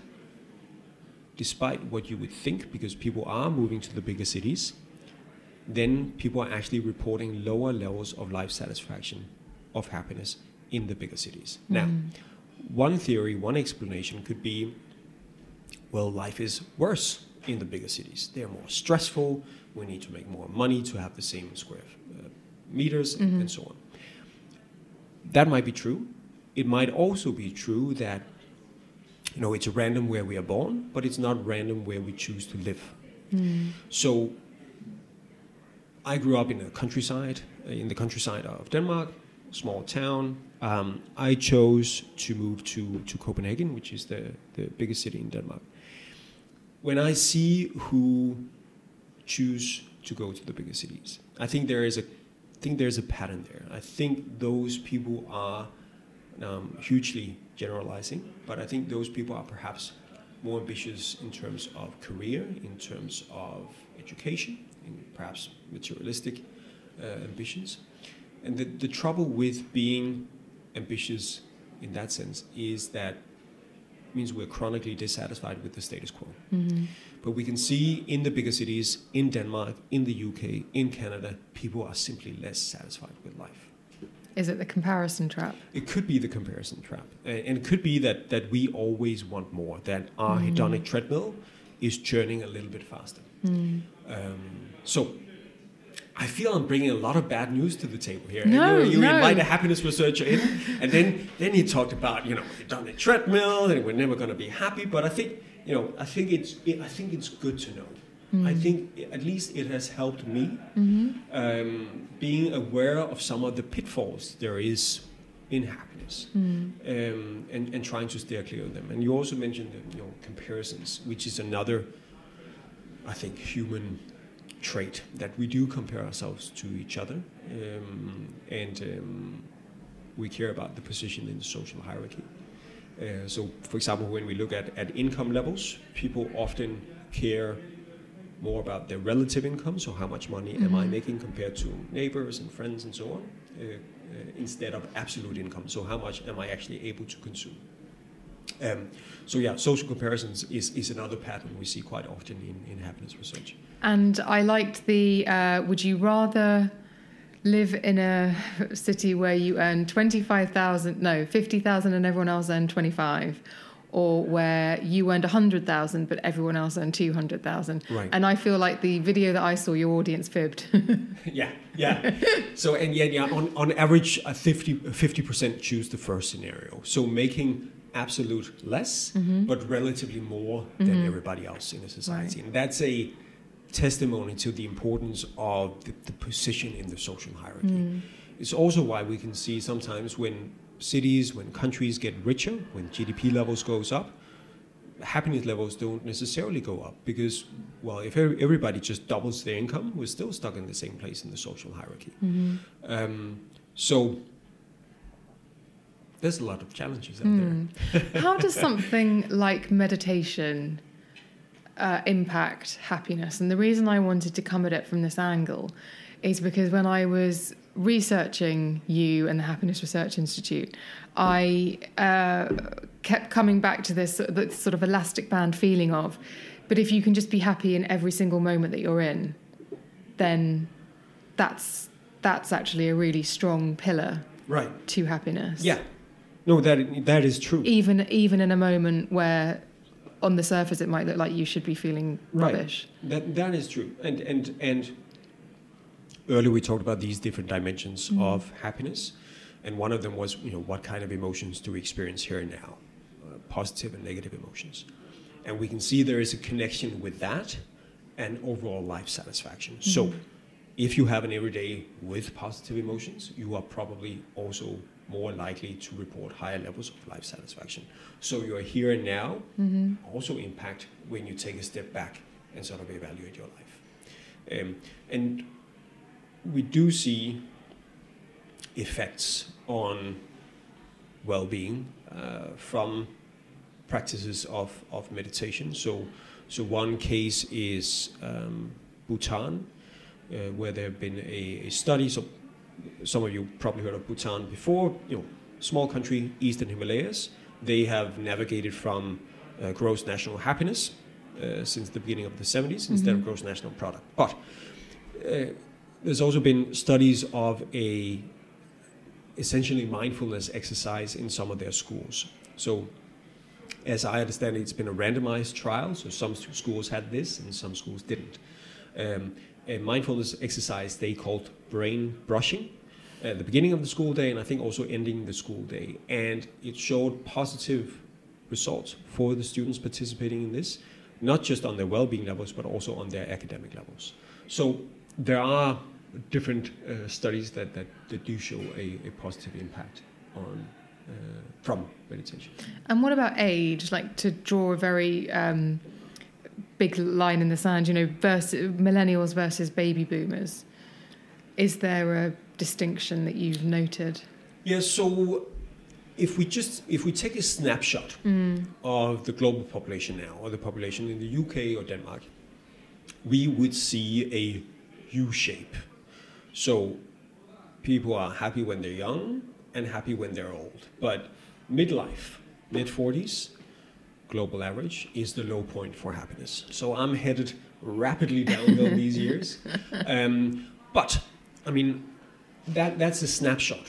despite what you would think, because people are moving to the bigger cities, then people are actually reporting lower levels of life satisfaction, of happiness in the bigger cities. Now, one theory, one explanation could be, well, life is worse in the bigger cities. They're more stressful. We need to make more money to have the same square meters and so on. That might be true. It might also be true that it's random where we are born, but it's not random where we choose to live. So I grew up in the countryside of Denmark, small town. I chose to move to Copenhagen, which is the biggest city in Denmark. When I see who choose to go to the bigger cities, I think there's a pattern there. I think those people are hugely generalizing, but I think those people are perhaps more ambitious in terms of career, in terms of education, in perhaps materialistic ambitions. And the trouble with being ambitious in that sense is that it means we're chronically dissatisfied with the status quo. But we can see in the bigger cities, in Denmark, in the UK, in Canada, people are simply less satisfied with life. Is it the comparison trap? It could be the comparison trap. And it could be that we always want more, that our hedonic treadmill is churning a little bit faster. So I feel I'm bringing a lot of bad news to the table here. No, you invite a happiness researcher in, and then he talked about, hedonic treadmill, and we're never going to be happy. But I think it's good to know. I think at least it has helped me being aware of some of the pitfalls there is in happiness and trying to steer clear of them. And you also mentioned comparisons, which is another, I think, human trait, that we do compare ourselves to each other, and we care about the position in the social hierarchy. So, for example, when we look at income levels, people often care more about their relative income, so how much money am I making compared to neighbors and friends and so on, instead of absolute income, so how much am I actually able to consume. Social comparisons is another pattern we see quite often in happiness research. And I liked the, would you rather live in a city where you earn 50,000 and everyone else earned 25, or where you earned 100,000 but everyone else earned 200,000? Right. And I feel like the video that I saw, your audience fibbed. Yeah. So, and on average, 50% choose the first scenario. So making absolute less, but relatively more than everybody else in a society. Right. And that's a testimony to the importance of the position in the social hierarchy. It's also why we can see sometimes when countries get richer, when GDP levels goes up, happiness levels don't necessarily go up, because, well, if everybody just doubles their income, we're still stuck in the same place in the social hierarchy. So there's a lot of challenges out there. How does something like meditation impact happiness? And the reason I wanted to come at it from this angle is because when I was researching you and the Happiness Research Institute, I kept coming back to this sort of elastic band feeling of, but if you can just be happy in every single moment that you're in, then that's actually a really strong pillar to happiness. Yeah. No, that is true. Even in a moment where on the surface it might look like you should be feeling rubbish. That is true. And earlier we talked about these different dimensions of happiness, and one of them was, what kind of emotions do we experience here and now, positive and negative emotions, and we can see there is a connection with that and overall life satisfaction. So, if you have an everyday with positive emotions, you are probably also more likely to report higher levels of life satisfaction. So your here and now also impact when you take a step back and sort of evaluate your life. And we do see effects on well-being from practices of meditation. So one case is Bhutan, where there have been a study. So some of you probably heard of Bhutan before. Small country, Eastern Himalayas. They have navigated from gross national happiness since the beginning of the 70s instead of gross national product. But there's also been studies of essentially mindfulness exercise in some of their schools. So as I understand it, it's been a randomized trial. So some schools had this and some schools didn't. A mindfulness exercise they called brain brushing at the beginning of the school day, and I think also ending the school day. And it showed positive results for the students participating in this, not just on their well-being levels, but also on their academic levels. So there are different studies that do show a positive impact on from meditation. And what about age? Like, to draw a very big line in the sand, versus millennials versus baby boomers. Is there a distinction that you've noted? Yeah, so if we take a snapshot of the global population now, or the population in the UK or Denmark, we would see a U-shape. So people are happy when they're young and happy when they're old. But midlife, mid-40s, global average, is the low point for happiness. So I'm headed rapidly downhill these years. But, I mean, that's a snapshot.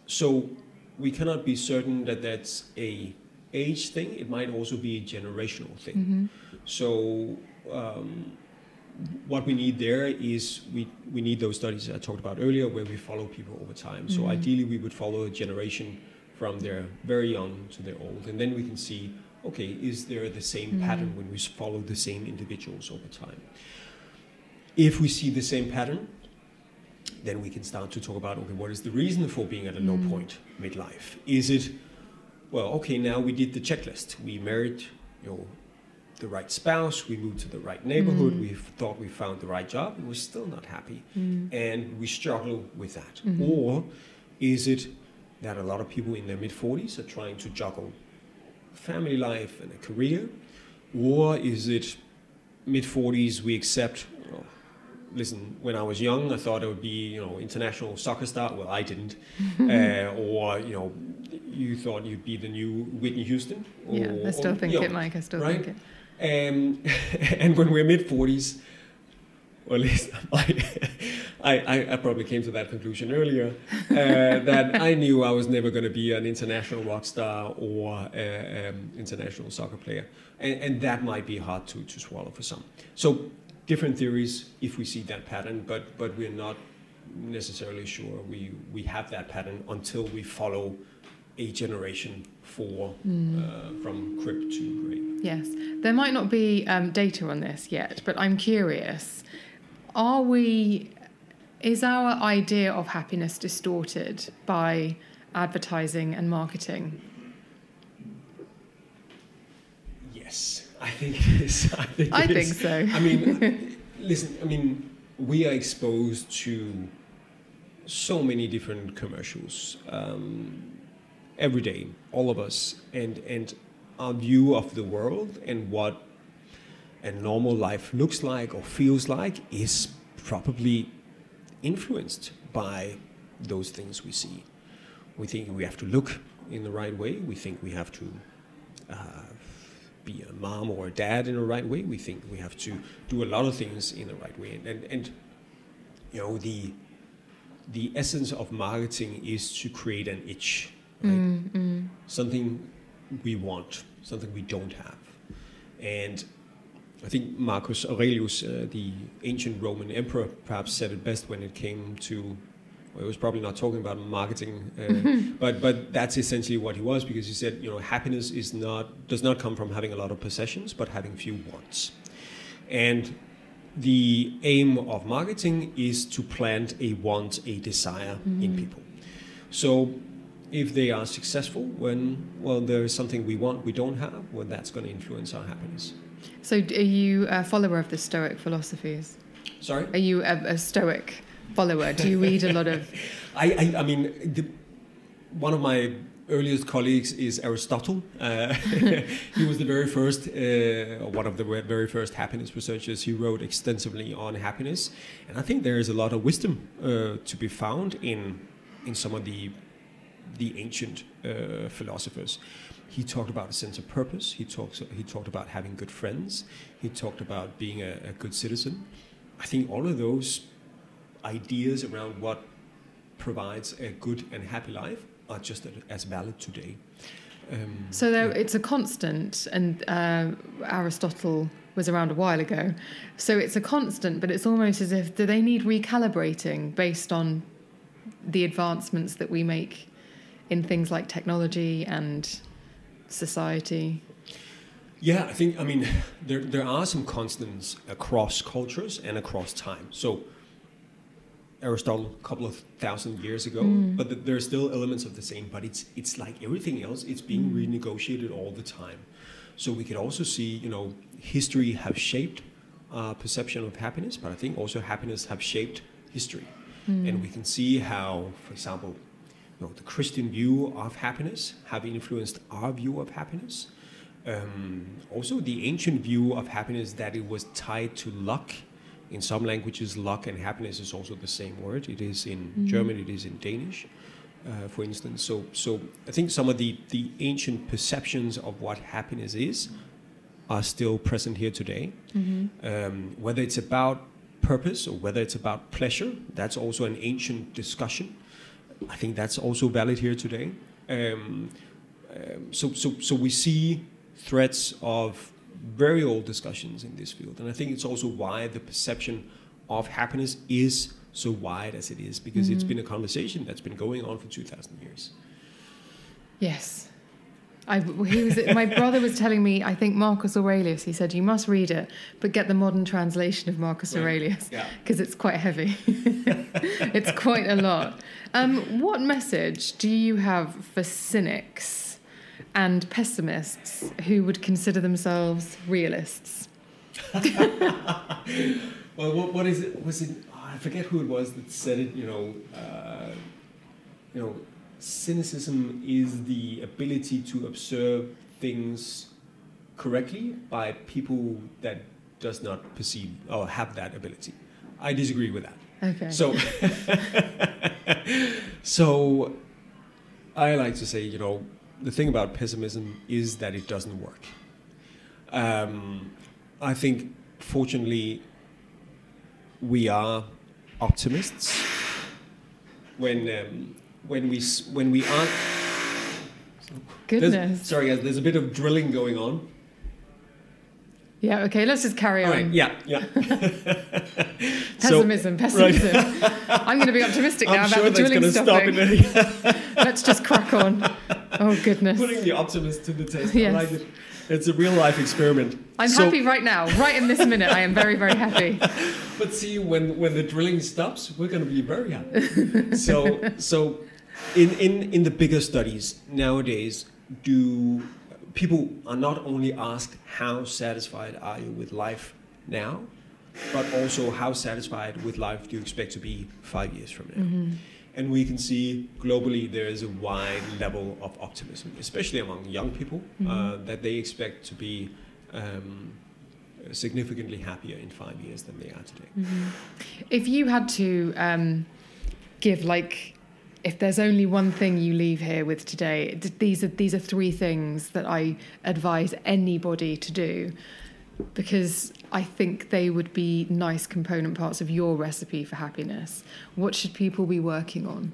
So we cannot be certain that that's a age thing. It might also be a generational thing. Mm-hmm. So what we need there is we need those studies I talked about earlier where we follow people over time. So ideally we would follow a generation from their very young to their old, and then we can see, okay, is there the same pattern when we follow the same individuals over time? If we see the same pattern, then we can start to talk about, okay, what is the reason for being at a low point midlife? Is it, well, okay, now we did the checklist. We married, the right spouse, we moved to the right neighborhood, we thought we found the right job, and we're still not happy. And we struggle with that. Or is it that a lot of people in their mid-40s are trying to juggle family life and a career? Or is it mid-40s, we accept, listen, when I was young, I thought I would be, international soccer star. Well, I didn't. Or, you thought you'd be the new Whitney Houston. Yeah, I still think it, Mike. I still think it. And when we're mid-40s, or at least I probably came to that conclusion earlier, that I knew I was never going to be an international rock star or an international soccer player. And that might be hard to swallow for some. So different theories if we see that pattern, but we're not necessarily sure we have that pattern until we follow a generation from crypt to grave. Yes, there might not be data on this yet, but I'm curious. Is our idea of happiness distorted by advertising and marketing? Yes, I think it is. I think so. I mean, listen, we are exposed to so many different commercials every day, all of us, and our view of the world and what a normal life looks like or feels like is probably influenced by those things we see. We think we have to look in the right way. We think we have to be a mom or a dad in the right way. We think we have to do a lot of things in the right way. And the essence of marketing is to create an itch, right? Something we want, something we don't have. And I think Marcus Aurelius, the ancient Roman emperor, perhaps said it best when it came to, well, he was probably not talking about marketing, but that's essentially what he was, because he said, happiness does not come from having a lot of possessions, but having few wants. And the aim of marketing is to plant a want, a desire in people. So if they are successful when, there is something we want we don't have, well, that's going to influence our happiness. So are you a follower of the Stoic philosophies? Sorry? Are you a Stoic follower? Do you read a lot of... One of my earliest colleagues is Aristotle. He was the very first, one of the very first happiness researchers. He wrote extensively on happiness. And I think there is a lot of wisdom to be found in some of the ancient philosophers. He talked about a sense of purpose. He talked about having good friends. He talked about being a good citizen. I think all of those ideas around what provides a good and happy life are just as valid today. It's a constant, and Aristotle was around a while ago. So it's a constant, but it's almost as if, do they need recalibrating based on the advancements that we make in things like technology and society? Yeah, I think, there are some constants across cultures and across time. So Aristotle, a couple of thousand years ago, but there are still elements of the same, but it's like everything else, it's being renegotiated all the time. So we could also see, history have shaped our perception of happiness, but I think also happiness have shaped history. And we can see how, for example, the Christian view of happiness have influenced our view of happiness. Also the ancient view of happiness, that it was tied to luck. In some languages, luck and happiness is also the same word. It is in German, it is in Danish, for instance. So I think some of the ancient perceptions of what happiness is are still present here today. Whether it's about purpose or whether it's about pleasure, that's also an ancient discussion. I think that's also valid here today. So we see threads of very old discussions in this field, and I think it's also why the perception of happiness is so wide as it is, because it's been a conversation that's been going on for 2,000 years. Yes. My brother was telling me, I think Marcus Aurelius, he said, you must read it, but get the modern translation of Marcus Aurelius, because it's quite heavy. It's quite a lot. What message do you have for cynics and pessimists who would consider themselves realists? Well, what is it? Was it? I forget who it was that said it. Cynicism is the ability to observe things correctly by people that does not perceive or have that ability. I disagree with that. Okay. So I like to say, the thing about pessimism is that it doesn't work. I think, fortunately, we are optimists when we aren't. Goodness. Sorry, guys. There's a bit of drilling going on. Yeah. Okay. Let's just carry on. Right, yeah. Pessimism. Right. I'm going to be optimistic now about the drilling stopping. Let's just crack on. Oh goodness. Putting the optimist to the test. Yes. I like it. It's a real life experiment. I'm happy right now. Right in this minute, I am very, very happy. But see, when the drilling stops, we're going to be very happy. So in the bigger studies nowadays, people are not only asked how satisfied are you with life now, but also how satisfied with life do you expect to be 5 years from now. Mm-hmm. And we can see globally there is a wide level of optimism, especially among young people, that they expect to be significantly happier in 5 years than they are today. Mm-hmm. If you had to give, if there's only one thing you leave here with today, these are three things that I advise anybody to do, because I think they would be nice component parts of your recipe for happiness. What should people be working on?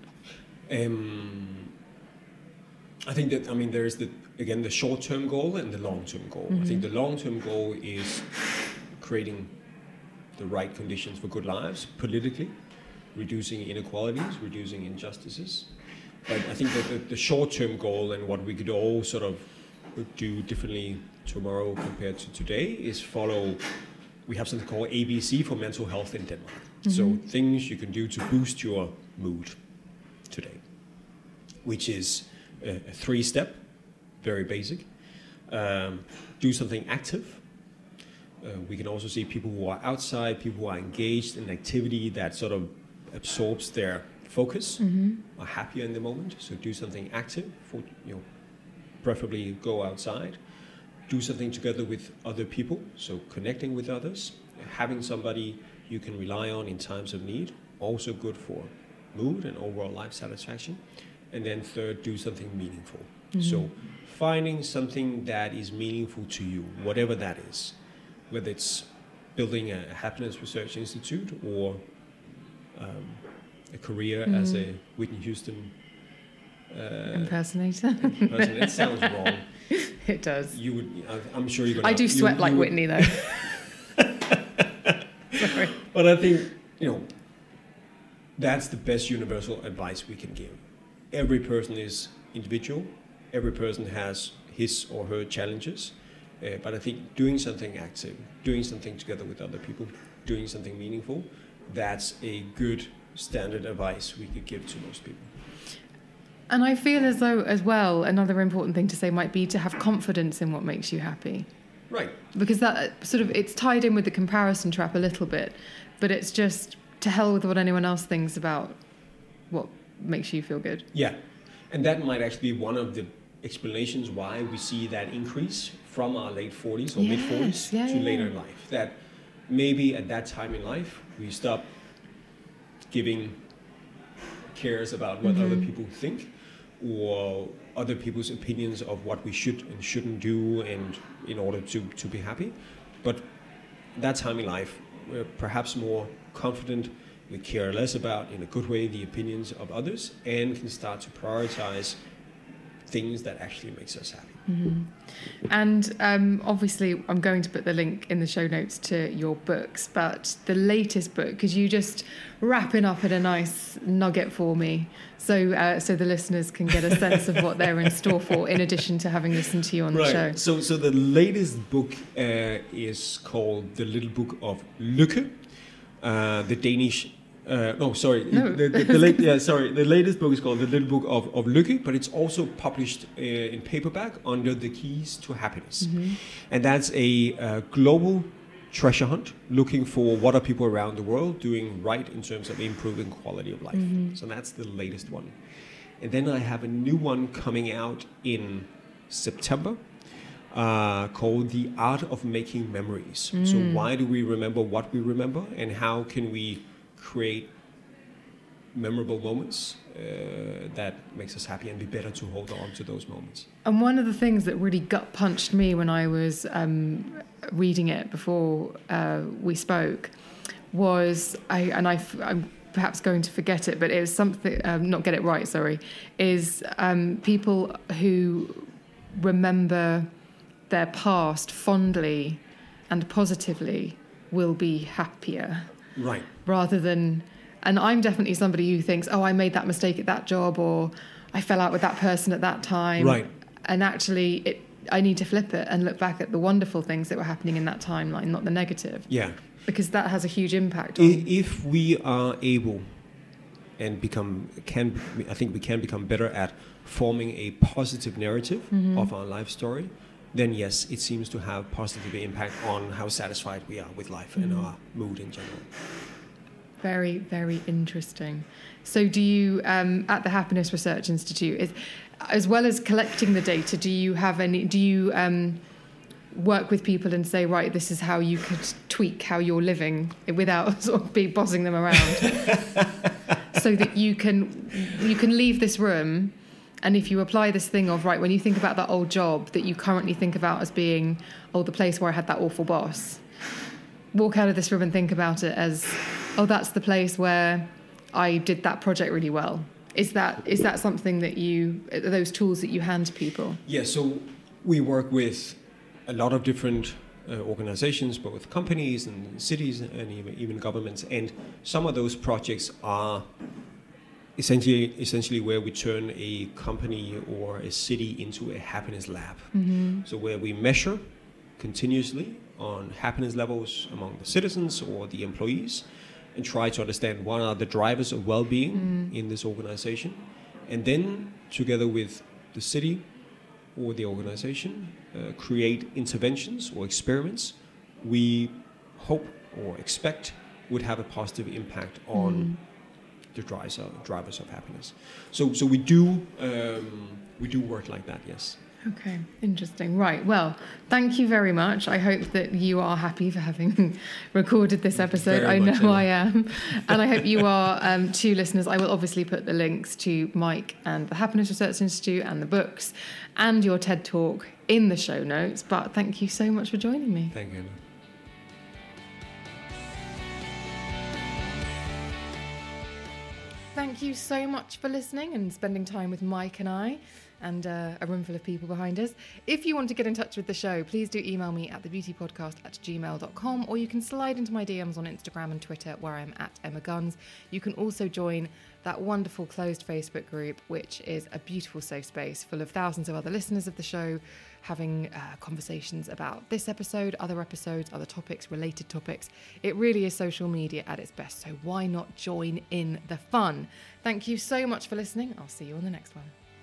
I think that, there's the short-term goal and the long-term goal. Mm-hmm. I think the long-term goal is creating the right conditions for good lives politically, reducing inequalities, reducing injustices. But I think that the short-term goal, and what we could all sort of do differently tomorrow compared to today, is we have something called ABC for mental health in Denmark. Mm-hmm. So things you can do to boost your mood today, which is a 3-step, very basic. Do something active. We can also see people who are outside, people who are engaged in activity that sort of absorbs their focus, are happier in the moment. So do something active, preferably go outside. Do something together with other people, so connecting with others, having somebody you can rely on in times of need, also good for mood and overall life satisfaction. And then third, do something meaningful. Mm-hmm. So finding something that is meaningful to you, whatever that is, whether it's building a happiness research institute or a career as a Whitney Houston impersonator. It sounds wrong. It does. You would. I'm sure you're going to. I do sweat like Whitney, though. Sorry. But I think, that's the best universal advice we can give. Every person is individual. Every person has his or her challenges. But I think doing something active, doing something together with other people, doing something meaningful, that's a good standard advice we could give to most people. And I feel as though, as well, another important thing to say might be to have confidence in what makes you happy. Right. Because that it's tied in with the comparison trap a little bit, but it's just to hell with what anyone else thinks about what makes you feel good. Yeah. And that might actually be one of the explanations why we see that increase from our late 40s or mid-40s to later in life. That maybe at that time in life, we stop giving cares about what other people think or other people's opinions of what we should and shouldn't do and in order to be happy. But that time in life, we're perhaps more confident We care less about, in a good way, the opinions of others, and can start to prioritize things that actually makes us happy. Mm-hmm. And obviously, I'm going to put the link in the show notes to your books, but the latest book, could you just wrap it up in a nice nugget for me, so the listeners can get a sense of what they're in store for, in addition to having listened to you on the show? So the latest book is called The Little Book of Lykke. The Danish. The latest book is called The Little Book of Lykke, but it's also published in paperback under The Keys to Happiness. Mm-hmm. And that's a global treasure hunt looking for what are people around the world doing right in terms of improving quality of life. Mm-hmm. So that's the latest one. And then I have a new one coming out in September called The Art of Making Memories. Mm. So why do we remember what we remember, and how can we create memorable moments that makes us happy and be better to hold on to those moments. And one of the things that really gut punched me when I was reading it before we spoke was, I'm perhaps going to forget it, but it was something, not get it right, sorry, is people who remember their past fondly and positively will be happier. Right. Rather than, and I'm definitely somebody who thinks, oh, I made that mistake at that job, or I fell out with that person at that time. Right. And actually, I need to flip it and look back at the wonderful things that were happening in that timeline, not the negative. Yeah. Because that has a huge impact on... If we are able and I think we can become better at forming a positive narrative mm-hmm. of our life story, then yes, it seems to have positive impact on how satisfied we are with life and our mood in general. Very, very interesting. So do you, at the Happiness Research Institute, as well as collecting the data, do you work with people and say, right, this is how you could tweak how you're living without sort of bossing them around, so that you can leave this room, and if you apply this thing of, right, when you think about that old job that you currently think about as being, oh, the place where I had that awful boss, walk out of this room and think about it as, oh, that's the place where I did that project really well. Is that something that those tools that you hand to people? Yeah, so we work with a lot of different organizations, both companies and cities and even governments, and some of those projects are essentially where we turn a company or a city into a happiness lab. Mm-hmm. So where we measure continuously on happiness levels among the citizens or the employees, and try to understand what are the drivers of well-being in this organization. And then, together with the city or the organization, create interventions or experiments we hope or expect would have a positive impact on the drivers of happiness. So we do work like that, yes. Okay, interesting. Right, well, thank you very much. I hope that you are happy for having recorded this episode. I know I am. And I hope you are too, listeners. I will obviously put the links to Mike and the Happiness Research Institute and the books and your TED Talk in the show notes. But thank you so much for joining me. Thank you. Thank you so much for listening and spending time with Mike and I, and a room full of people behind us. If you want to get in touch with the show, please do email me at thebeautypodcast@gmail.com, or you can slide into my DMs on Instagram and Twitter, where I'm at Emma Guns. You can also join that wonderful closed Facebook group, which is a beautiful safe space full of thousands of other listeners of the show, having conversations about this episode, other episodes, other topics, related topics. It really is social media at its best, so why not join in the fun? Thank you so much for listening. I'll see you on the next one.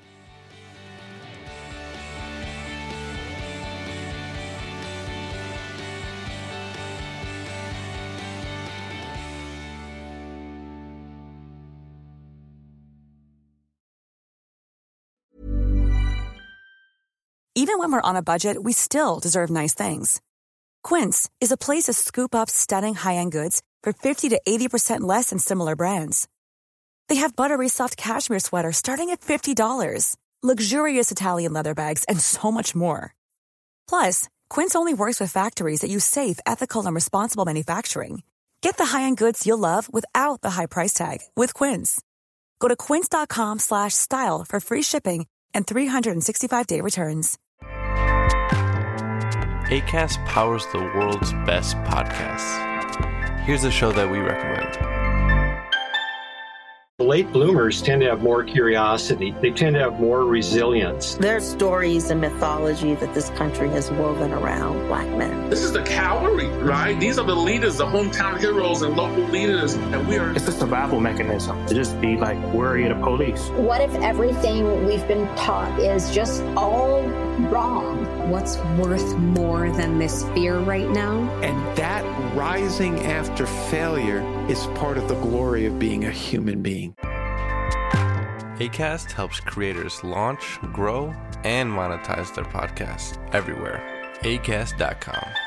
Even when we're on a budget, we still deserve nice things. Quince is a place to scoop up stunning high-end goods for 50 to 80% less than similar brands. They have buttery soft cashmere sweaters starting at $50, luxurious Italian leather bags, and so much more. Plus, Quince only works with factories that use safe, ethical, and responsible manufacturing. Get the high-end goods you'll love without the high price tag with Quince. Go to quince.com/style for free shipping and 365-day returns. Acast powers the world's best podcasts. Here's a show that we recommend. Late bloomers tend to have more curiosity. They tend to have more resilience. There are stories and mythology that this country has woven around Black men. This is the cavalry, right? These are the leaders, the hometown heroes and local leaders. And we are... It's a survival mechanism to just be like worry of the police. What if everything we've been taught is just all wrong? What's worth more than this fear right now? And that rising after failure is part of the glory of being a human being. Acast helps creators launch, grow, and monetize their podcasts everywhere. Acast.com.